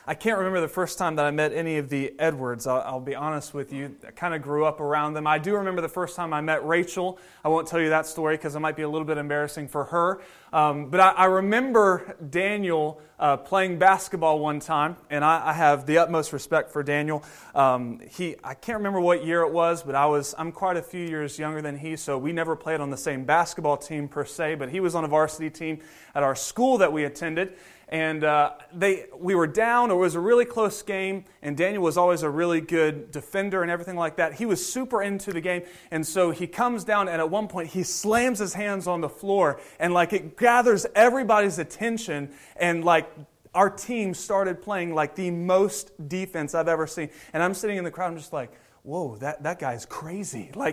I can't remember the first time that I met any of the Edwards. I'll be honest with you. I kind of grew up around them. I do remember the first time I met Rachel. I won't tell you that story because it might be a little bit embarrassing for her. But I remember Daniel playing basketball one time, and I have the utmost respect for Daniel. I can't remember what year it was, but I'm quite a few years younger than he, so we never played on the same basketball team per se, but he was on a varsity team at our school that we attended. And we were down. It was a really close game, and Daniel was always a really good defender and everything like that. He was super into the game, and so he comes down, and at one point he slams his hands on the floor, and like it gathers everybody's attention, and like our team started playing like the most defense I've ever seen. And I'm sitting in the crowd, I'm just like, whoa, that guy's crazy. Like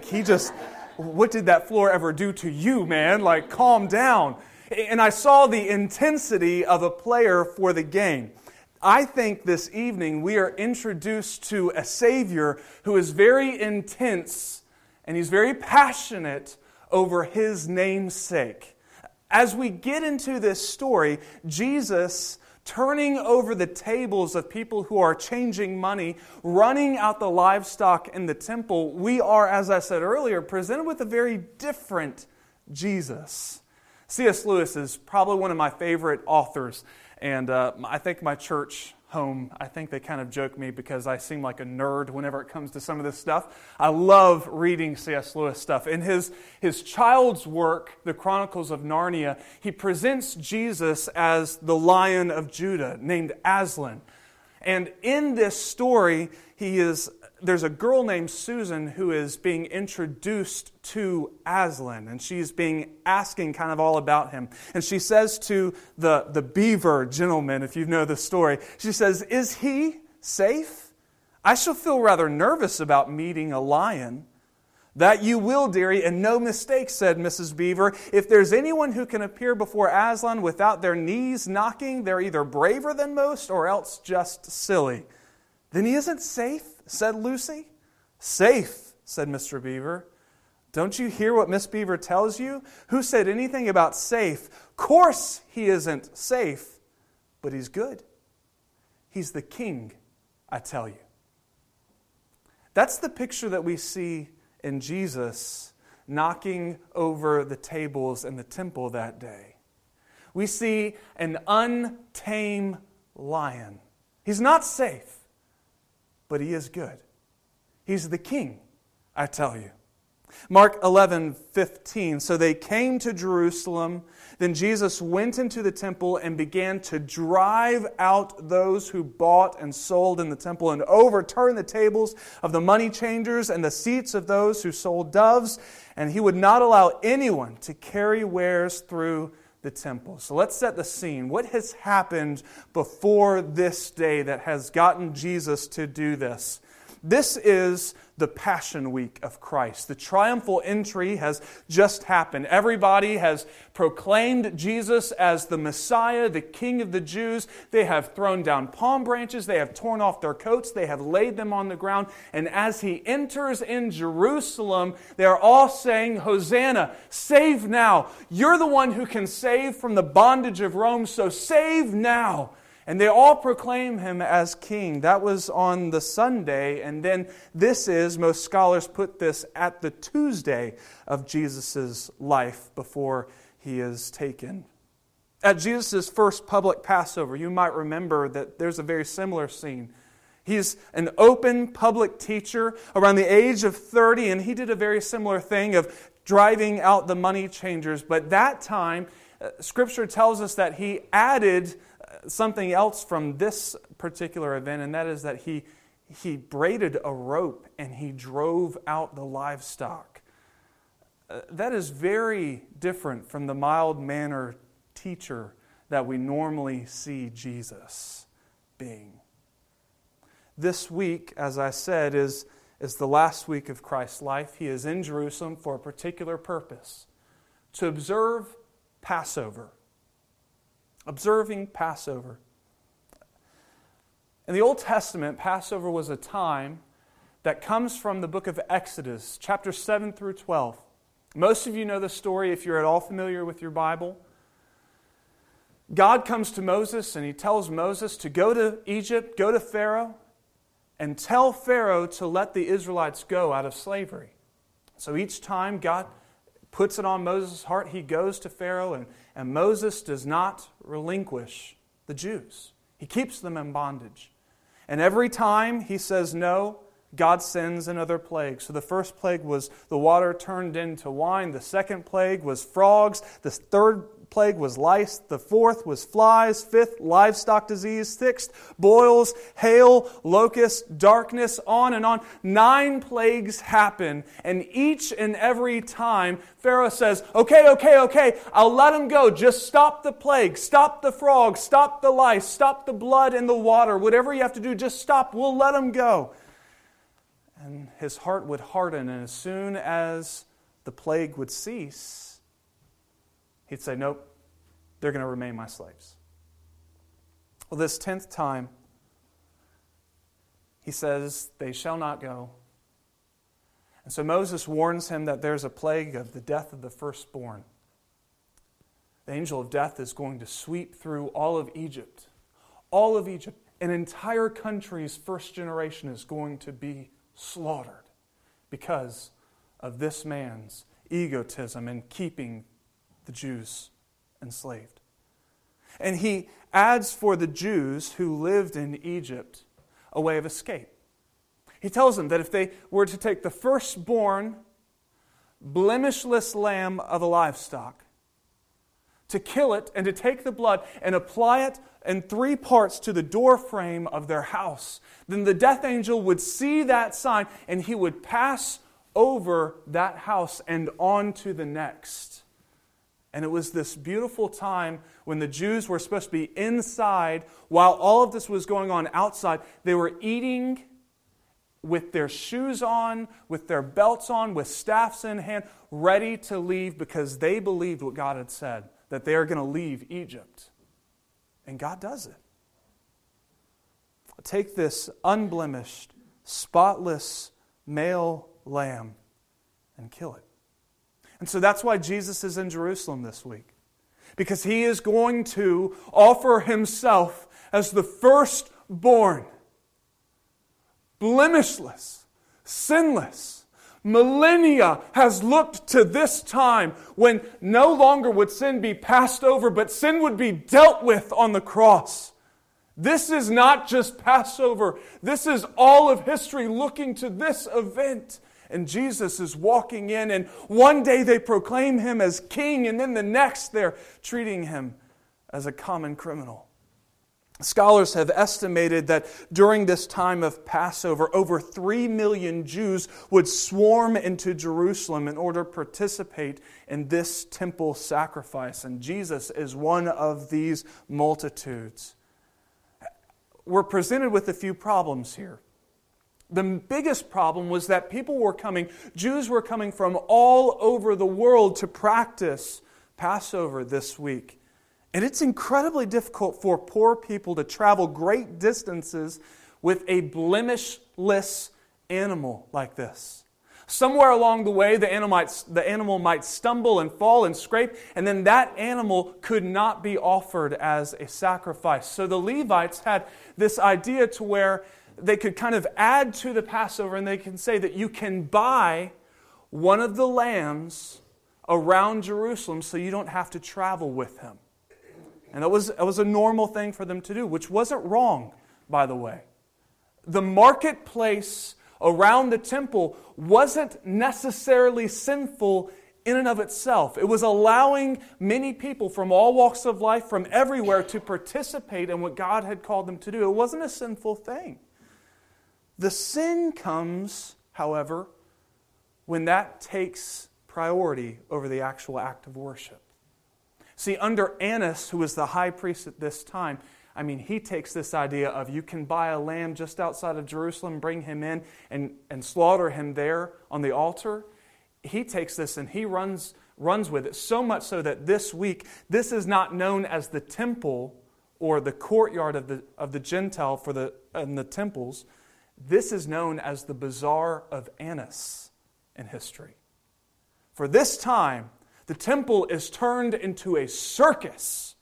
what did that floor ever do to you, man? Like, calm down. And I saw the intensity of a player for the game. I think this evening we are introduced to a Savior who is very intense and he's very passionate over His name's sake. As we get into this story, Jesus turning over the tables of people who are changing money, running out the livestock in the temple, we are, as I said earlier, presented with a very different Jesus. C.S. Lewis is probably one of my favorite authors, and I think my church home, I think they kind of joke me because I seem like a nerd whenever it comes to some of this stuff. I love reading C.S. Lewis stuff. In his child's work, The Chronicles of Narnia, he presents Jesus as the Lion of Judah, named Aslan. And in this story, there's a girl named Susan who is being introduced to Aslan, and she's asking kind of all about him. And she says to the beaver gentleman, if you know the story, she says, "Is he safe? I shall feel rather nervous about meeting a lion." "That you will, dearie, and no mistake," said Mrs. Beaver. "If there's anyone who can appear before Aslan without their knees knocking, they're either braver than most or else just silly." "Then he isn't safe?" said Lucy. "Safe," said Mr. Beaver. "Don't you hear what Miss Beaver tells you? Who said anything about safe? Course he isn't safe, but he's good. He's the king, I tell you." That's the picture that we see in Jesus knocking over the tables in the temple that day. We see an untamed lion. He's not safe, but he is good. He's the king, I tell you. Mark 11:15. So they came to Jerusalem. Then Jesus went into the temple and began to drive out those who bought and sold in the temple and overturn the tables of the money changers and the seats of those who sold doves. And he would not allow anyone to carry wares through the temple. So let's set the scene. What has happened before this day that has gotten Jesus to do this? This is the Passion Week of Christ. The triumphal entry has just happened. Everybody has proclaimed Jesus as the Messiah, the King of the Jews. They have thrown down palm branches. They have torn off their coats. They have laid them on the ground. And as He enters in Jerusalem, they are all saying, "Hosanna, save now. You're the one who can save from the bondage of Rome, so save now." And they all proclaim Him as King. That was on the Sunday. And then this is, most scholars put this at the Tuesday of Jesus' life before He is taken. At Jesus' first public Passover, you might remember that there's a very similar scene. He's an open public teacher around the age of 30, and He did a very similar thing of driving out the money changers. But that time, Scripture tells us that He added something else from this particular event, and that is that he braided a rope and He drove out the livestock. That is very different from the mild-mannered teacher that we normally see Jesus being. This week, as I said, is the last week of Christ's life. He is in Jerusalem for a particular purpose, to observe Passover. Observing Passover. In the Old Testament, Passover was a time that comes from the book of Exodus, chapters 7 through 12. Most of you know the story if you're at all familiar with your Bible. God comes to Moses and he tells Moses to go to Egypt, go to Pharaoh, and tell Pharaoh to let the Israelites go out of slavery. So each time God puts it on Moses' heart, he goes to Pharaoh, and Moses does not relinquish the Jews. He keeps them in bondage. And every time he says no, God sends another plague. So the first plague was the water turned into wine. The second plague was frogs. The third plague was lice. The fourth was flies. Fifth, livestock disease. Sixth, boils, hail, locusts, darkness, on and on. 9 plagues happen. And each and every time, Pharaoh says, okay, I'll let them go. Just stop the plague. Stop the frogs. Stop the lice. Stop the blood in the water. Whatever you have to do, just stop. We'll let them go. And his heart would harden, and as soon as the plague would cease, he'd say, nope, they're going to remain my slaves. Well, this 10th time, he says, they shall not go. And so Moses warns him that there's a plague of the death of the firstborn. The angel of death is going to sweep through all of Egypt. All of Egypt. An entire country's first generation is going to be slaughtered because of this man's egotism in keeping the Jews enslaved. And he adds for the Jews who lived in Egypt a way of escape. He tells them that if they were to take the firstborn, blemishless lamb of a livestock, to kill it and to take the blood and apply it in 3 parts to the door frame of their house, then the death angel would see that sign and he would pass over that house and on to the next. And it was this beautiful time when the Jews were supposed to be inside while all of this was going on outside. They were eating with their shoes on, with their belts on, with staffs in hand, ready to leave because they believed what God had said, that they are going to leave Egypt. And God does it. Take this unblemished, spotless male lamb and kill it. And so that's why Jesus is in Jerusalem this week. Because he is going to offer himself as the firstborn, blemishless, sinless. Millennia has looked to this time when no longer would sin be passed over, but sin would be dealt with on the cross. This is not just Passover. This is all of history looking to this event. And Jesus is walking in, and one day they proclaim him as king, and then the next they're treating him as a common criminal. Scholars have estimated that during this time of Passover, over 3 million Jews would swarm into Jerusalem in order to participate in this temple sacrifice. And Jesus is one of these multitudes. We're presented with a few problems here. The biggest problem was that Jews were coming from all over the world to practice Passover this week. And it's incredibly difficult for poor people to travel great distances with a blemishless animal like this. Somewhere along the way, the animal might stumble and fall and scrape, and then that animal could not be offered as a sacrifice. So the Levites had this idea to where they could kind of add to the Passover, and they can say that you can buy one of the lambs around Jerusalem so you don't have to travel with him. And that was a normal thing for them to do, which wasn't wrong, by the way. The marketplace around the temple wasn't necessarily sinful in and of itself. It was allowing many people from all walks of life, from everywhere, to participate in what God had called them to do. It wasn't a sinful thing. The sin comes, however, when that takes priority over the actual act of worship. See, under Annas, who was the high priest at this time, he takes this idea of you can buy a lamb just outside of Jerusalem, bring him in, and slaughter him there on the altar. He takes this and he runs with it, so much so that this week, this is not known as the temple or the courtyard of the Gentile in the temples. This is known as the Bazaar of Annas in history. For this time, the temple is turned into a circus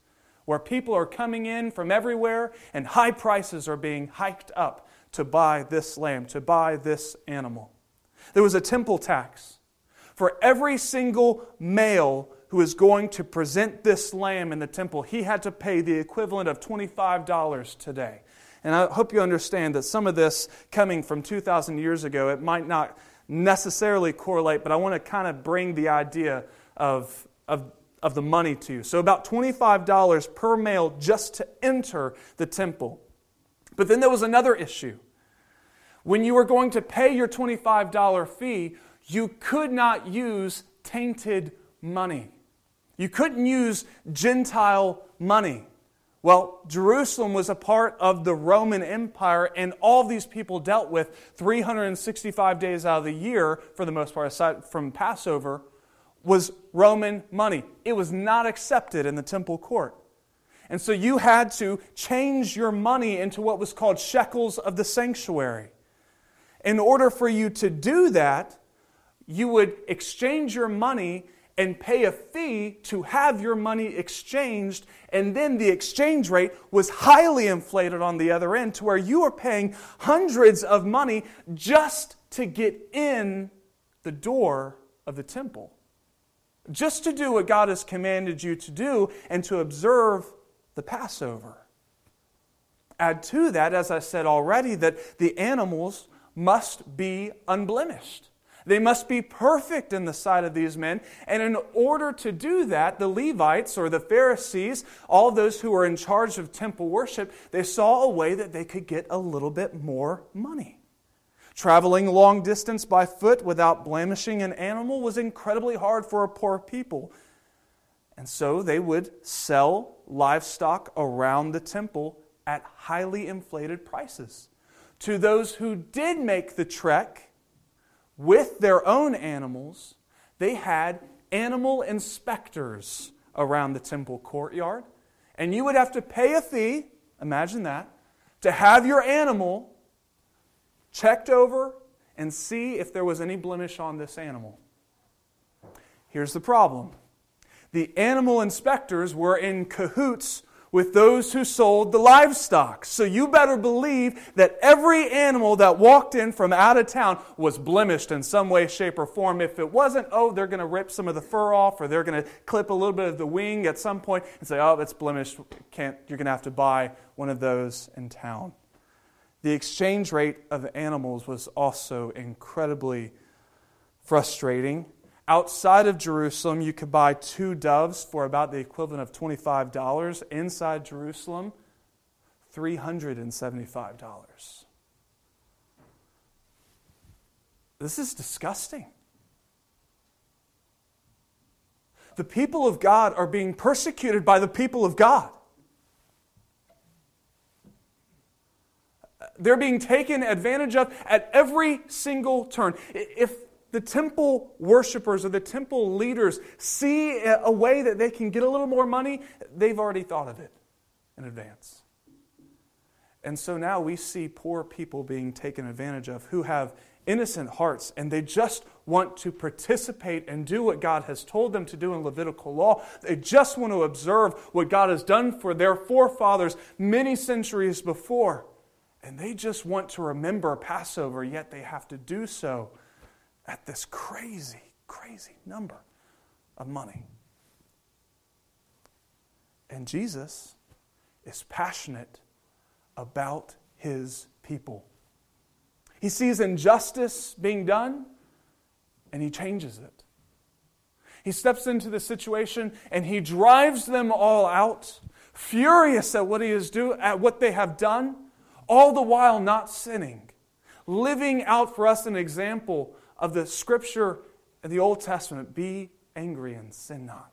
where people are coming in from everywhere and high prices are being hiked up to buy this lamb, to buy this animal. There was a temple tax. For every single male who is going to present this lamb in the temple, he had to pay the equivalent of $25 today. And I hope you understand that some of this coming from 2,000 years ago, it might not necessarily correlate, but I want to kind of bring the idea of the money to you. So about $25 per male just to enter the temple. But then there was another issue. When you were going to pay your $25 fee, you could not use tainted money. You couldn't use Gentile money. Well, Jerusalem was a part of the Roman Empire, and all these people dealt with 365 days out of the year, for the most part, aside from Passover, was Roman money. It was not accepted in the temple court. And so you had to change your money into what was called shekels of the sanctuary. In order for you to do that, you would exchange your money and pay a fee to have your money exchanged, and then the exchange rate was highly inflated on the other end to where you were paying hundreds of money just to get in the door of the temple. Just to do what God has commanded you to do and to observe the Passover. Add to that, as I said already, that the animals must be unblemished. They must be perfect in the sight of these men. And in order to do that, the Levites or the Pharisees, all those who were in charge of temple worship, they saw a way that they could get a little bit more money. Traveling long distance by foot without blemishing an animal was incredibly hard for a poor people. And so they would sell livestock around the temple at highly inflated prices. To those who did make the trek with their own animals, they had animal inspectors around the temple courtyard. And you would have to pay a fee, imagine that, to have your animal checked over and see if there was any blemish on this animal. Here's the problem. The animal inspectors were in cahoots with those who sold the livestock. So you better believe that every animal that walked in from out of town was blemished in some way, shape, or form. If it wasn't, they're going to rip some of the fur off, or they're going to clip a little bit of the wing at some point and say, it's blemished. You're going to have to buy one of those in town. The exchange rate of animals was also incredibly frustrating. Outside of Jerusalem, you could buy 2 doves for about the equivalent of $25. Inside Jerusalem, $375. This is disgusting. The people of God are being persecuted by the people of God. They're being taken advantage of at every single turn. If the temple worshipers or the temple leaders see a way that they can get a little more money, they've already thought of it in advance. And so now we see poor people being taken advantage of who have innocent hearts, and they just want to participate and do what God has told them to do in Levitical law. They just want to observe what God has done for their forefathers many centuries before. And they just want to remember Passover, yet they have to do so at this crazy, crazy number of money. And Jesus is passionate about His people. He sees injustice being done, and He changes it. He steps into the situation, and He drives them all out, furious at what they have done, all the while not sinning, living out for us an example of the Scripture in the Old Testament, be angry and sin not.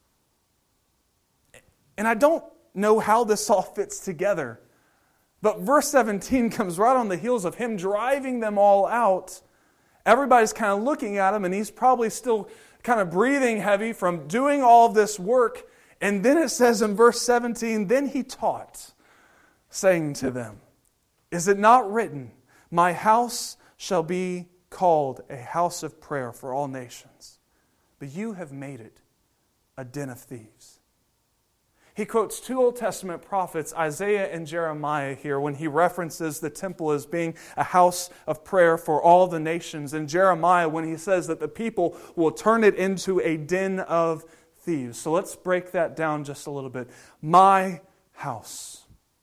And I don't know how this all fits together, but verse 17 comes right on the heels of Him driving them all out. Everybody's kind of looking at Him, and He's probably still kind of breathing heavy from doing all this work. And then it says in verse 17, then He taught, saying to them, is it not written, my house shall be called a house of prayer for all nations, but you have made it a den of thieves. He quotes two Old Testament prophets, Isaiah and Jeremiah, here when he references the temple as being a house of prayer for all the nations. And Jeremiah when he says that the people will turn it into a den of thieves. So let's break that down just a little bit. My house.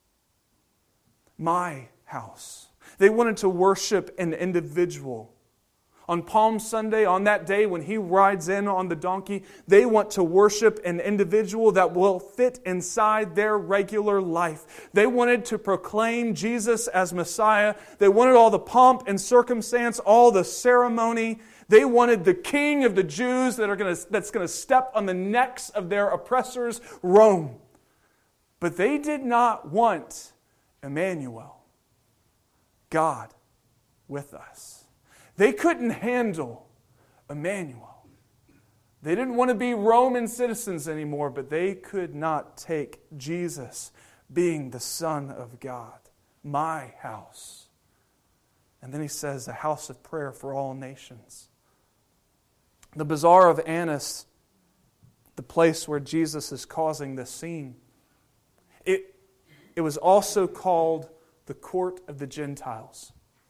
My house. They wanted to worship an individual. On Palm Sunday, on that day when he rides in on the donkey, they want to worship an individual that will fit inside their regular life. They wanted to proclaim Jesus as Messiah. They wanted all the pomp and circumstance, all the ceremony. They wanted the King of the Jews that's going to step on the necks of their oppressors, Rome. But they did not want Emmanuel, God with us. They couldn't handle Emmanuel. They didn't want to be Roman citizens anymore, but they could not take Jesus being the Son of God. My house. And then he says, a house of prayer for all nations. The Bazaar of Annas, the place where Jesus is causing this scene, it was also called the Court of the Gentiles.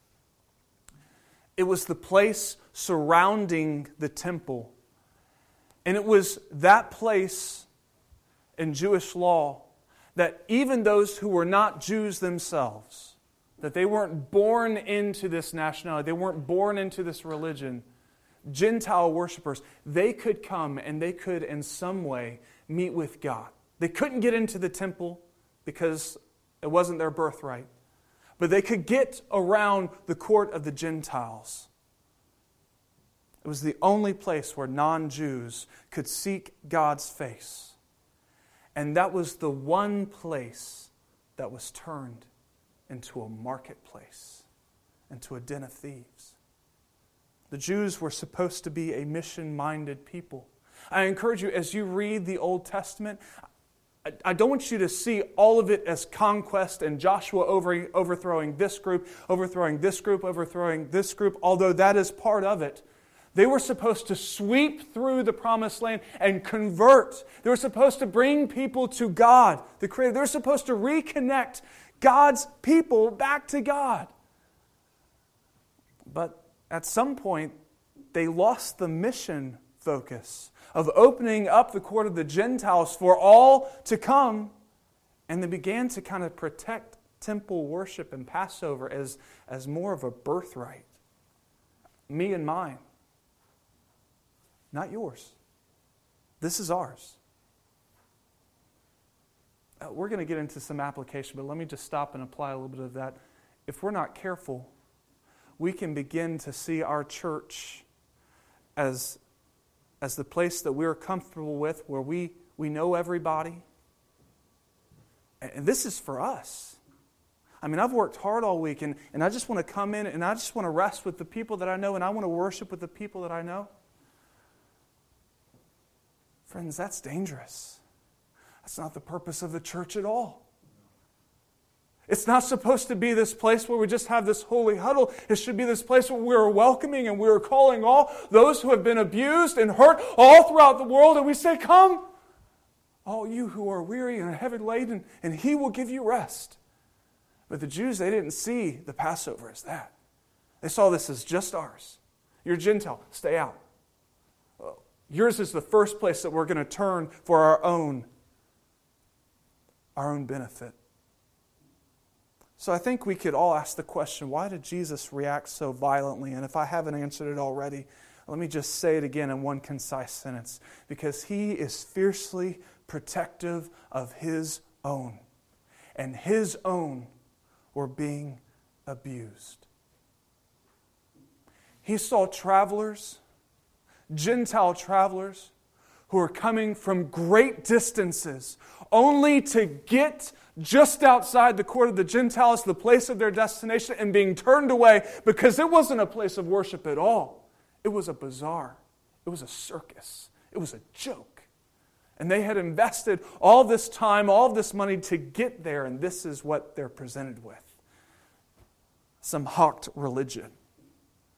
It was the place surrounding the temple. And it was that place in Jewish law that even those who were not Jews themselves, that they weren't born into this nationality, they weren't born into this religion, Gentile worshipers, they could come and they could in some way meet with God. They couldn't get into the temple because it wasn't their birthright. But they could get around the court of the Gentiles. It was the only place where non-Jews could seek God's face. And that was the one place that was turned into a marketplace, into a den of thieves. The Jews were supposed to be a mission-minded people. I encourage you, as you read the Old Testament, I don't want you to see all of it as conquest and Joshua overthrowing this group, overthrowing this group, overthrowing this group, although that is part of it. They were supposed to sweep through the promised land and convert. They were supposed to bring people to God, the Creator. They were supposed to reconnect God's people back to God. But at some point, they lost the mission focus of opening up the court of the Gentiles for all to come, and they began to kind of protect temple worship and Passover as more of a birthright. Me and mine. Not yours. This is ours. We're going to get into some application, but let me just stop and apply a little bit of that. If we're not careful, we can begin to see our church as the place that we're comfortable with, where we know everybody. And this is for us. I mean, I've worked hard all week, and I just want to come in, and I just want to rest with the people that I know, and I want to worship with the people that I know. Friends, that's dangerous. That's not the purpose of the church at all. It's not supposed to be this place where we just have this holy huddle. It should be this place where we're welcoming and we're calling all those who have been abused and hurt all throughout the world. And we say, come, all you who are weary and heavy laden, and He will give you rest. But the Jews, they didn't see the Passover as that. They saw this as just ours. You're Gentile, stay out. Yours is the first place that we're going to turn for our own benefit. So I think we could all ask the question, why did Jesus react so violently? And if I haven't answered it already, let me just say it again in one concise sentence. Because He is fiercely protective of His own. And His own were being abused. He saw travelers, Gentile travelers, who are coming from great distances only to get just outside the court of the Gentiles, the place of their destination, and being turned away because it wasn't a place of worship at all. It was a bazaar. It was a circus. It was a joke. And they had invested all this time, all this money to get there, and this is what they're presented with. Some hawked religion.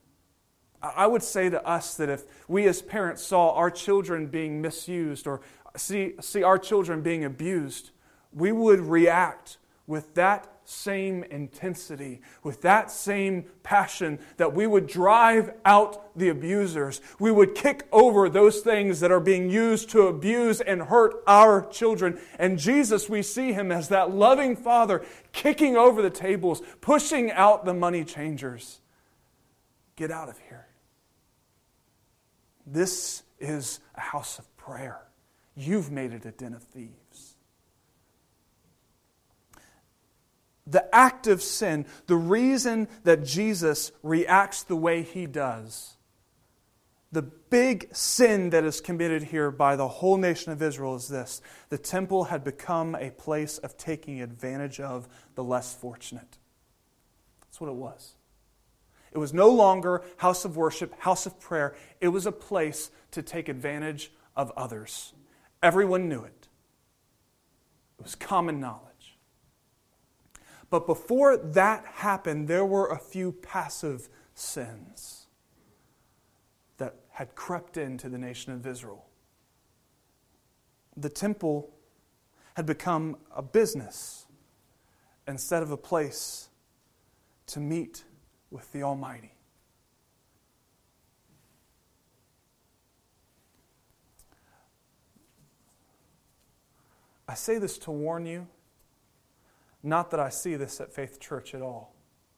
I would say to us that if we as parents saw our children being misused or see our children being abused, we would react with that same intensity, with that same passion, that we would drive out the abusers. We would kick over those things that are being used to abuse and hurt our children. And Jesus, we see Him as that loving Father, kicking over the tables, pushing out the money changers. Get out of here. This is a house of prayer. You've made it a den of thieves. The act of sin, the reason that Jesus reacts the way He does, the big sin that is committed here by the whole nation of Israel is this: the temple had become a place of taking advantage of the less fortunate. That's what it was. It was no longer house of worship, house of prayer. It was a place to take advantage of others. Everyone knew it. It was common knowledge. But before that happened, there were a few passive sins that had crept into the nation of Israel. The temple had become a business instead of a place to meet with the Almighty. I say this to warn you. Not that I see this at Faith Church at all.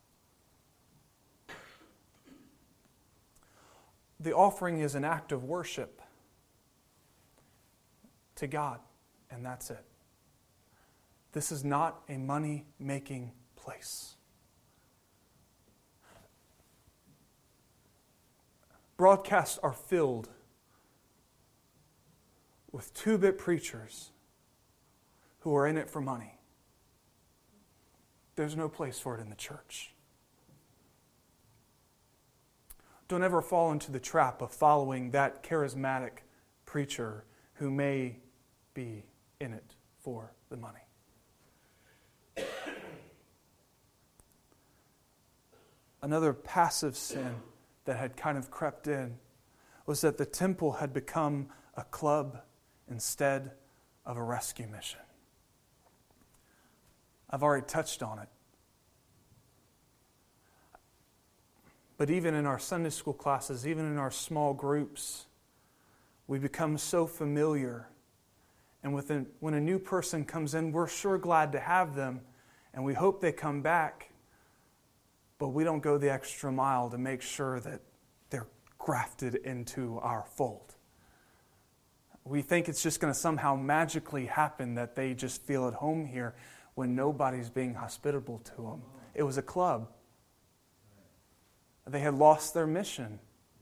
The offering is an act of worship to God, and that's it. This is not a money-making place. Broadcasts are filled with two-bit preachers who are in it for money. There's no place for it in the church. Don't ever fall into the trap of following that charismatic preacher who may be in it for the money. Another passive sin that had kind of crept in was that the temple had become a club instead of a rescue mission. I've already touched on it. But even in our Sunday school classes, even in our small groups, we become so familiar. And when a new person comes in, we're sure glad to have them, and we hope they come back, but we don't go the extra mile to make sure that they're grafted into our fold. We think it's just going to somehow magically happen that they just feel at home here, when nobody's being hospitable to them. It was a club. They had lost their mission.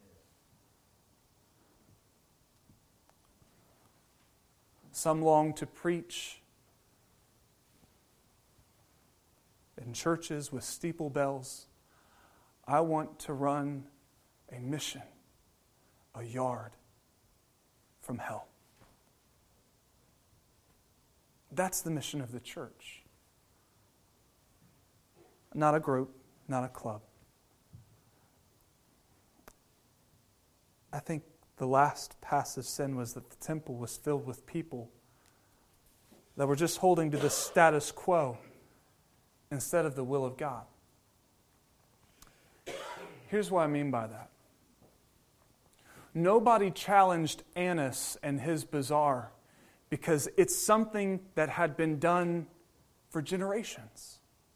Some long to preach in churches with steeple bells. I want to run a mission a yard from hell. That's the mission of the church. Not a group, not a club. I think the last passive sin was that the temple was filled with people that were just holding to the status quo instead of the will of God. Here's what I mean by that. Nobody challenged Annas and his bazaar because it's something that had been done for generations.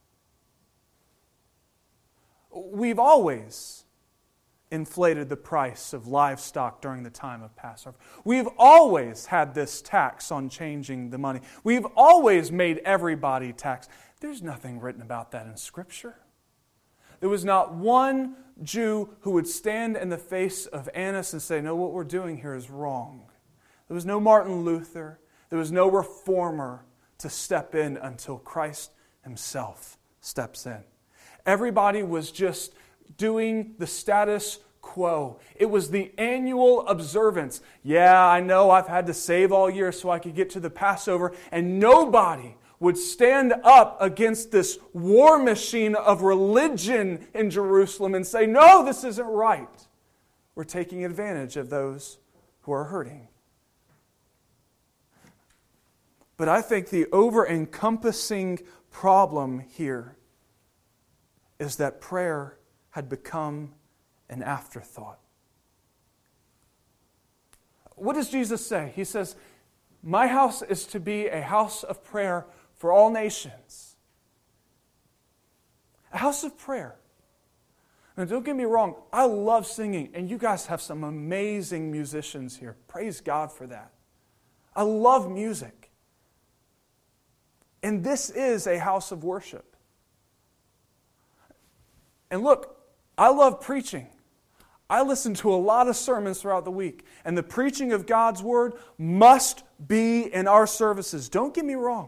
We've always inflated the price of livestock during the time of Passover. We've always had this tax on changing the money. We've always made everybody tax. There's nothing written about that in Scripture. There was not one Jew who would stand in the face of Annas and say, no, what we're doing here is wrong. There was no Martin Luther. There was no reformer to step in until Christ Himself steps in. Everybody was just doing the status quo. It was the annual observance. Yeah, I know I've had to save all year so I could get to the Passover, and nobody would stand up against this war machine of religion in Jerusalem and say, no, this isn't right. We're taking advantage of those who are hurting. But I think the over-encompassing problem here is that prayer had become an afterthought. What does Jesus say? He says, my house is to be a house of prayer for all nations. A house of prayer. Now, don't get me wrong, I love singing, and you guys have some amazing musicians here. Praise God for that. I love music. And this is a house of worship. And look, I love preaching. I listen to a lot of sermons throughout the week, and the preaching of God's Word must be in our services. Don't get me wrong.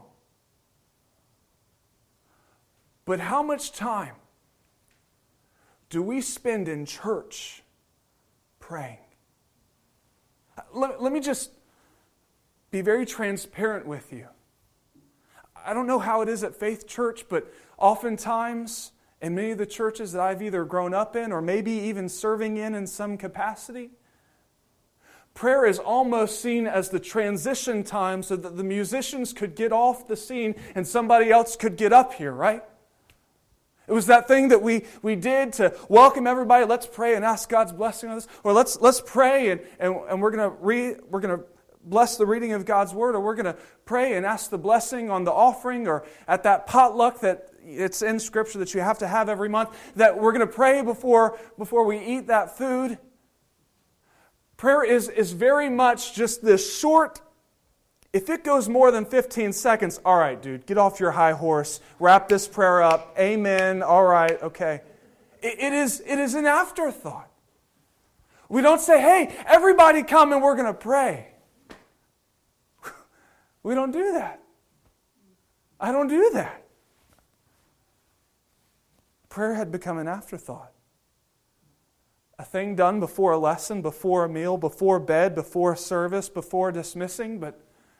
But how much time do we spend in church praying? Let me just be very transparent with you. I don't know how it is at Faith Church, but oftentimes in many of the churches that I've either grown up in or maybe even serving in some capacity, prayer is almost seen as the transition time so that the musicians could get off the scene and somebody else could get up here, right? It was that thing that we did to welcome everybody. Let's pray and ask God's blessing on this. Or let's pray and we're going to bless the reading of God's Word, or we're going to pray and ask the blessing on the offering, or at that potluck that it's in Scripture that you have to have every month, that we're going to pray before we eat that food. Prayer is very much just this short, if it goes more than 15 seconds, all right, dude, get off your high horse, wrap this prayer up, amen, all right, okay. It is an afterthought. We don't say, hey, everybody come and we're going to pray. We don't do that. I don't do that. Prayer had become an afterthought. A thing done before a lesson, before a meal, before bed, before service, before dismissing, but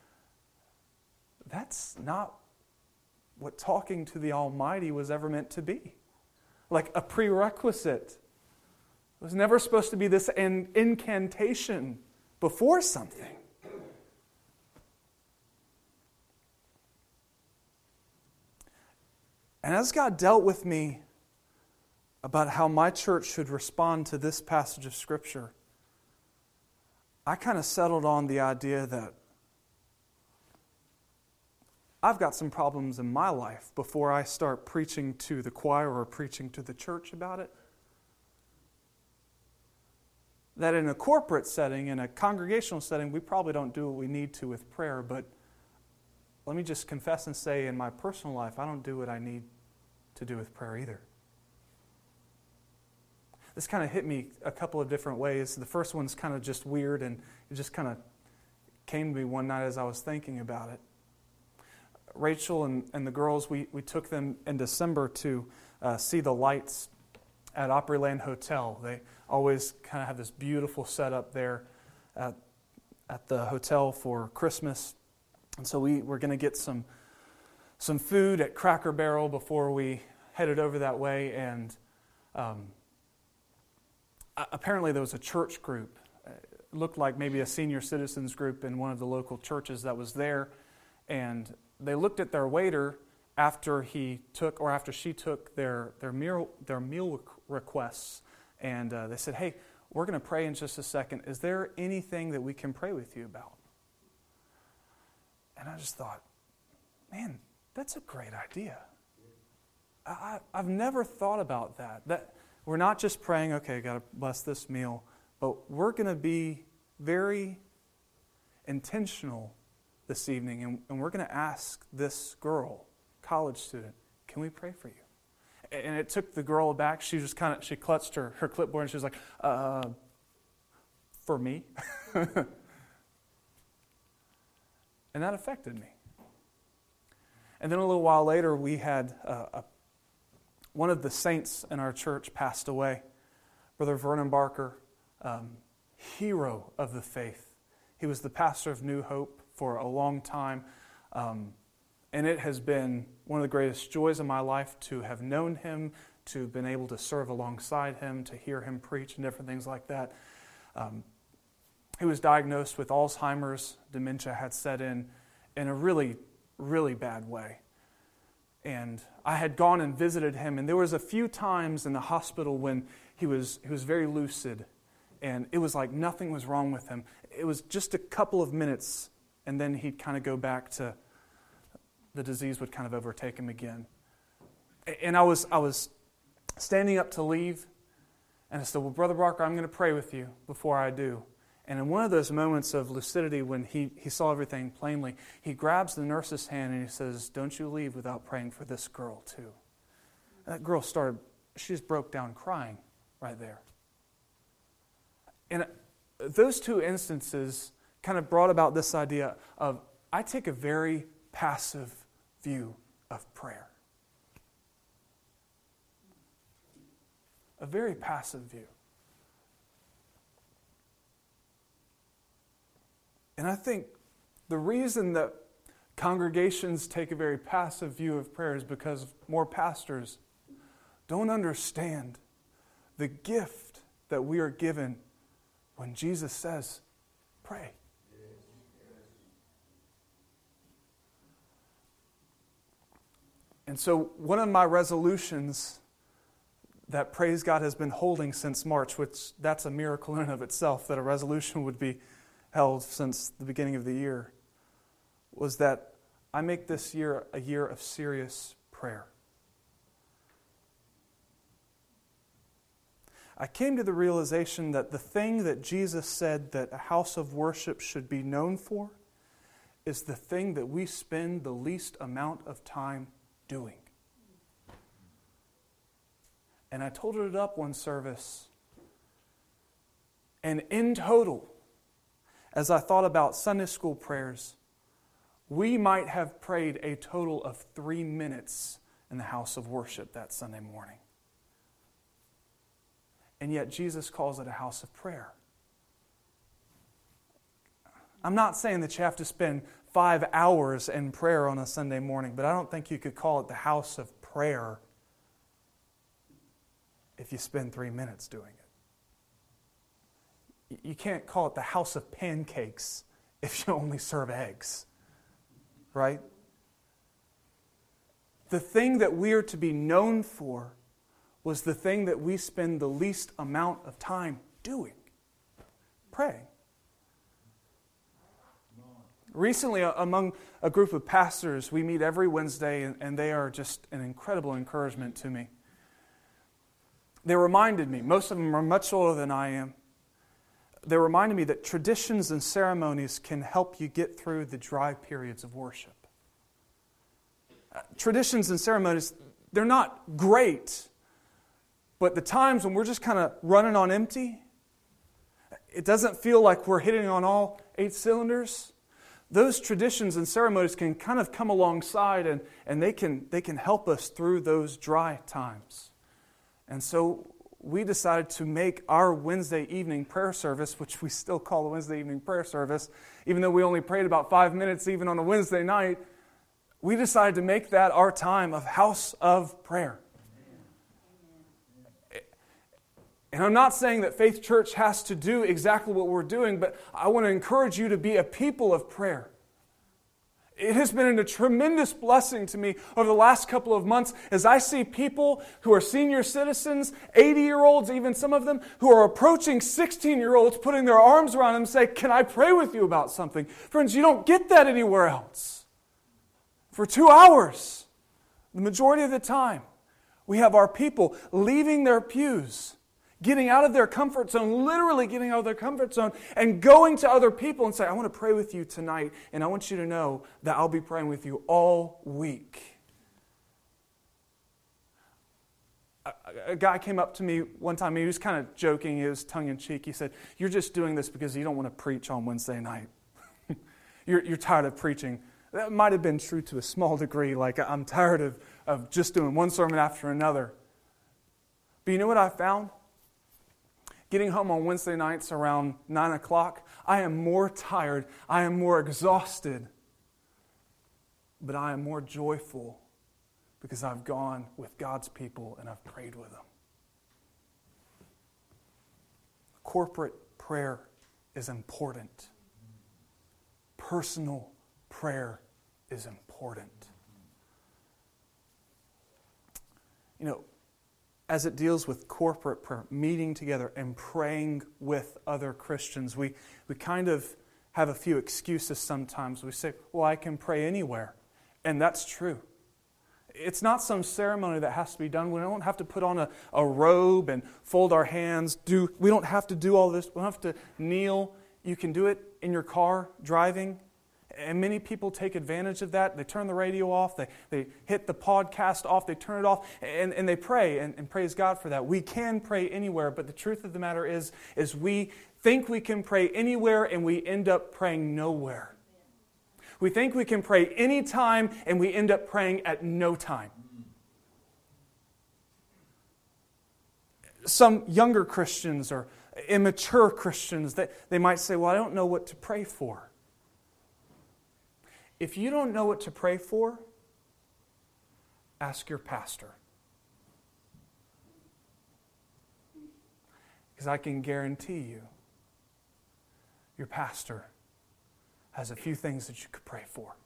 that's not what talking to the Almighty was ever meant to be. Like a prerequisite. It was never supposed to be this incantation before something. And as God dealt with me about how my church should respond to this passage of Scripture, I kind of settled on the idea that I've got some problems in my life before I start preaching to the choir or preaching to the church about it. That in a corporate setting, in a congregational setting, we probably don't do what we need to with prayer, but let me just confess and say in my personal life, I don't do what I need to do with prayer either. This kind of hit me a couple of different ways. The first one's kind of just weird, and it just kind of came to me one night as I was thinking about it. Rachel and the girls, we took them in December to see the lights at Opryland Hotel. They always kind of have this beautiful setup there at the hotel for Christmas. And so we were going to get some food at Cracker Barrel before we headed over that way. And apparently there was a church group. It looked like maybe a senior citizens group in one of the local churches that was there. And they looked at their waiter after she took their meal requests, and they said, "Hey, we're going to pray in just a second. Is there anything that we can pray with you about?" And I just thought, man, that's a great idea. I've never thought about that. That we're not just praying, okay, got to bless this meal, but we're going to be very intentional this evening, and we're going to ask this girl, college student, can we pray for you? And it took the girl aback. She clutched her clipboard, and she was like, for me? And that affected me. And then a little while later, we had one of the saints in our church passed away, Brother Vernon Barker, hero of the faith. He was the pastor of New Hope for a long time, and it has been one of the greatest joys of my life to have known him, to have been able to serve alongside him, to hear him preach and different things like that. He was diagnosed with Alzheimer's, dementia had set in, in a really, really bad way. And I had gone and visited him, and there was a few times in the hospital when he was very lucid, and it was like nothing was wrong with him. It was just a couple of minutes, and then he'd kind of go back to, the disease would kind of overtake him again. And I was standing up to leave, and I said, well, Brother Barker, I'm going to pray with you before I do. And in one of those moments of lucidity when he saw everything plainly, he grabs the nurse's hand and he says, don't you leave without praying for this girl too. And that girl she just broke down crying right there. And those two instances kind of brought about this idea of, I take a very passive view of prayer. A very passive view. And I think the reason that congregations take a very passive view of prayer is because more pastors don't understand the gift that we are given when Jesus says, pray. And so one of my resolutions that, praise God, has been holding since March, which that's a miracle in and of itself, that a resolution would be held since the beginning of the year, was that I make this year a year of serious prayer. I came to the realization that the thing that Jesus said that a house of worship should be known for is the thing that we spend the least amount of time doing. And I totaled it up one service, and in total, as I thought about Sunday school prayers, we might have prayed a total of 3 minutes in the house of worship that Sunday morning. And yet Jesus calls it a house of prayer. I'm not saying that you have to spend 5 hours in prayer on a Sunday morning, but I don't think you could call it the house of prayer if you spend 3 minutes doing it. You can't call it the house of pancakes if you only serve eggs, right? The thing that we are to be known for was the thing that we spend the least amount of time doing, praying. Recently, among a group of pastors, we meet every Wednesday, and they are just an incredible encouragement to me. They reminded me, most of them are much older than I am, they reminded me that traditions and ceremonies can help you get through the dry periods of worship. Traditions and ceremonies, they're not great, but the times when we're just kind of running on empty, it doesn't feel like we're hitting on all 8 cylinders. Those traditions and ceremonies can kind of come alongside and they can help us through those dry times. And so we decided to make our Wednesday evening prayer service, which we still call the Wednesday evening prayer service, even though we only prayed about 5 minutes even on a Wednesday night, we decided to make that our time of house of prayer. And I'm not saying that Faith Church has to do exactly what we're doing, but I want to encourage you to be a people of prayer. It has been a tremendous blessing to me over the last couple of months as I see people who are senior citizens, 80-year-olds, even some of them, who are approaching 16-year-olds, putting their arms around them and say, can I pray with you about something? Friends, you don't get that anywhere else. For 2 hours, the majority of the time, we have our people leaving their pews, getting out of their comfort zone, literally getting out of their comfort zone, and going to other people and say, I want to pray with you tonight, and I want you to know that I'll be praying with you all week. A guy came up to me one time, he was kind of joking, he was tongue-in-cheek. He said, you're just doing this because you don't want to preach on Wednesday night. You're tired of preaching. That might have been true to a small degree, like I'm tired of just doing one sermon after another. But you know what I found? Getting home on Wednesday nights around 9 o'clock, I am more tired, I am more exhausted, but I am more joyful because I've gone with God's people and I've prayed with them. Corporate prayer is important. Personal prayer is important. As it deals with corporate prayer, meeting together and praying with other Christians, we kind of have a few excuses sometimes. We say, well, I can pray anywhere. And that's true. It's not some ceremony that has to be done. We don't have to put on a robe and fold our hands. We don't have to do all this. We don't have to kneel. You can do it in your car, driving. And many people take advantage of that. They turn the radio off. They hit the podcast off. They turn it off. And they pray and praise God for that. We can pray anywhere. But the truth of the matter is we think we can pray anywhere and we end up praying nowhere. We think we can pray anytime and we end up praying at no time. Some younger Christians or immature Christians, they might say, well, I don't know what to pray for. If you don't know what to pray for, ask your pastor. Because I can guarantee you, your pastor has a few things that you could pray for.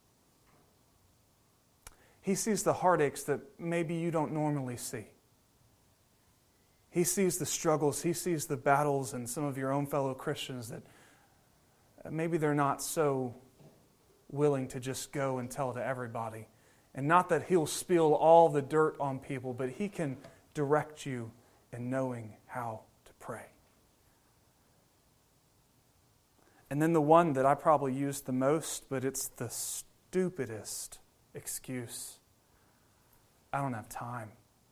He sees the heartaches that maybe you don't normally see. He sees the struggles, he sees the battles in some of your own fellow Christians that maybe they're not so willing to just go and tell to everybody. And not that he'll spill all the dirt on people, but he can direct you in knowing how to pray. And then the one that I probably use the most, but it's the stupidest excuse. I don't have time.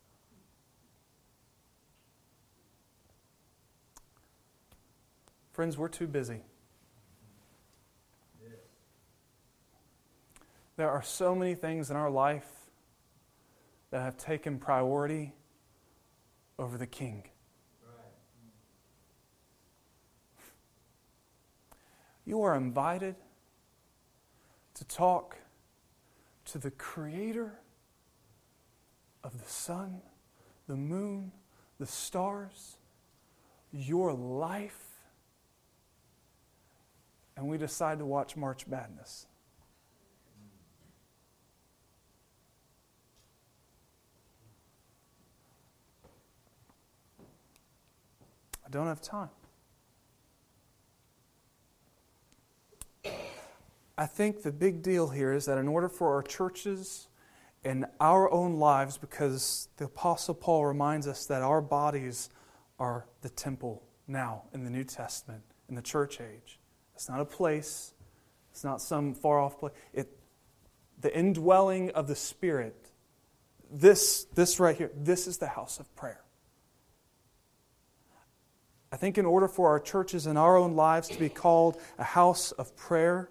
Friends, we're too busy. There are so many things in our life that have taken priority over the King. You are invited to talk to the Creator of the sun, the moon, the stars, your life, and we decide to watch March Madness. I don't have time. I think the big deal here is that in order for our churches and our own lives, because the Apostle Paul reminds us that our bodies are the temple now in the New Testament, in the church age. It's not a place. It's not some far-off place. The indwelling of the Spirit, this right here, this is the house of prayer. I think in order for our churches and our own lives to be called a house of prayer,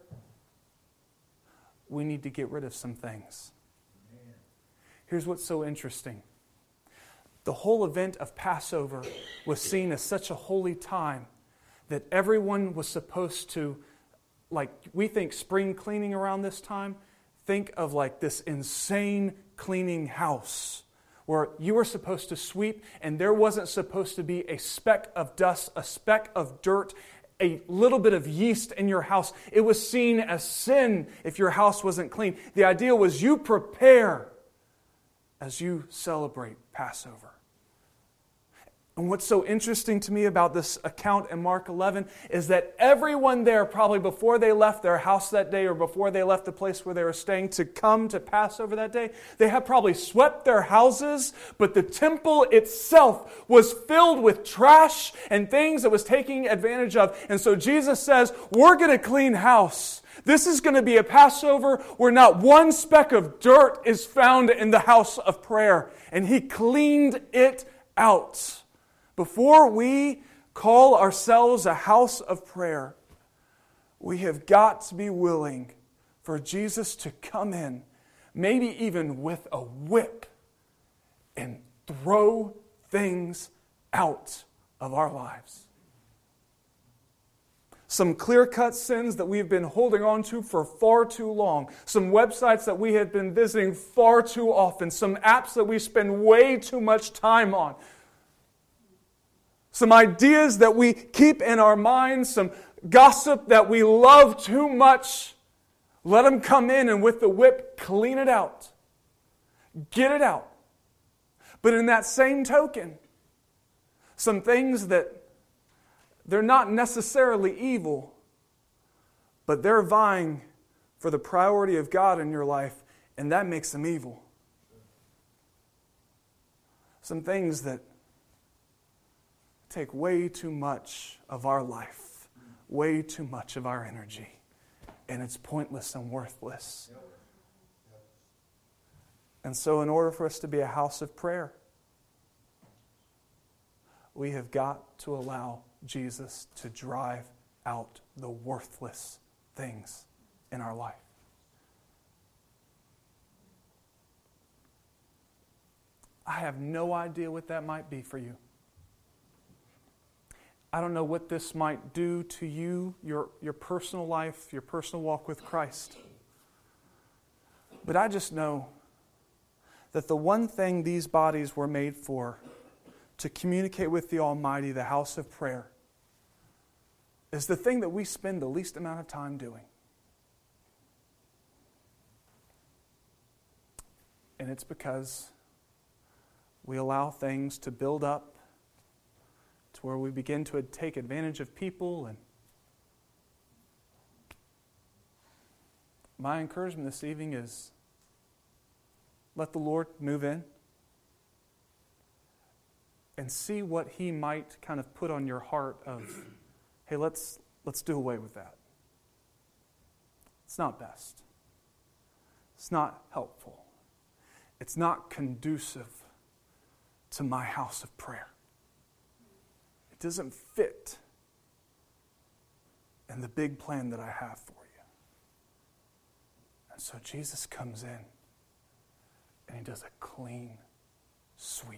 we need to get rid of some things. Here's what's so interesting. The whole event of Passover was seen as such a holy time that everyone was supposed to, like we think spring cleaning around this time, think of like this insane cleaning house where you were supposed to sweep and there wasn't supposed to be a speck of dust, a speck of dirt, a little bit of yeast in your house. It was seen as sin if your house wasn't clean. The idea was you prepare as you celebrate Passover. And what's so interesting to me about this account in Mark 11 is that everyone there, probably before they left their house that day or before they left the place where they were staying to come to Passover that day, they had probably swept their houses, but the temple itself was filled with trash and things that was taking advantage of. And so Jesus says, we're going to clean house. This is going to be a Passover where not one speck of dirt is found in the house of prayer. And He cleaned it out. Before we call ourselves a house of prayer, we have got to be willing for Jesus to come in, maybe even with a whip, and throw things out of our lives. Some clear-cut sins that we've been holding on to for far too long. Some websites that we have been visiting far too often. Some apps that we spend way too much time on. Some ideas that we keep in our minds, some gossip that we love too much. Let them come in and with the whip clean it out. Get it out. But in that same token, some things that they're not necessarily evil, but they're vying for the priority of God in your life, and that makes them evil. Some things that take way too much of our life, way too much of our energy, and it's pointless and worthless. And so in order for us to be a house of prayer, we have got to allow Jesus to drive out the worthless things in our life. I have no idea what that might be for you. I don't know what this might do to you, your personal life, your personal walk with Christ. But I just know that the one thing these bodies were made for, to communicate with the Almighty, the house of prayer, is the thing that we spend the least amount of time doing. And it's because we allow things to build up to where we begin to take advantage of people. And my encouragement this evening is let the Lord move in and see what He might kind of put on your heart of, hey, let's do away with that. It's not best. It's not helpful. It's not conducive to my house of prayer. It doesn't fit in the big plan that I have for you. And so Jesus comes in and He does a clean sweep.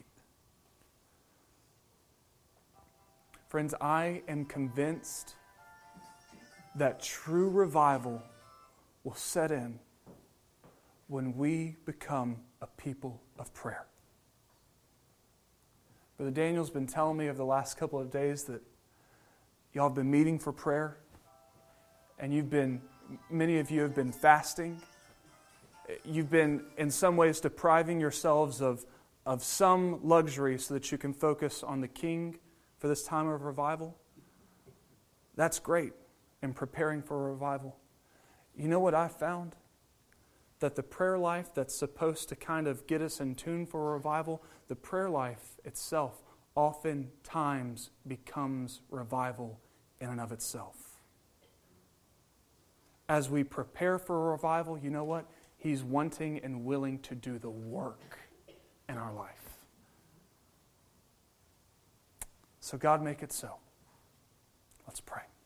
Friends, I am convinced that true revival will set in when we become a people of prayer. Brother Daniel's been telling me over the last couple of days that y'all have been meeting for prayer, and many of you have been fasting. You've been, in some ways, depriving yourselves of some luxury so that you can focus on the King for this time of revival. That's great in preparing for a revival. You know what I found? That the prayer life that's supposed to kind of get us in tune for a revival, the prayer life itself oftentimes becomes revival in and of itself. As we prepare for a revival, you know what? He's wanting and willing to do the work in our life. So God, make it so. Let's pray.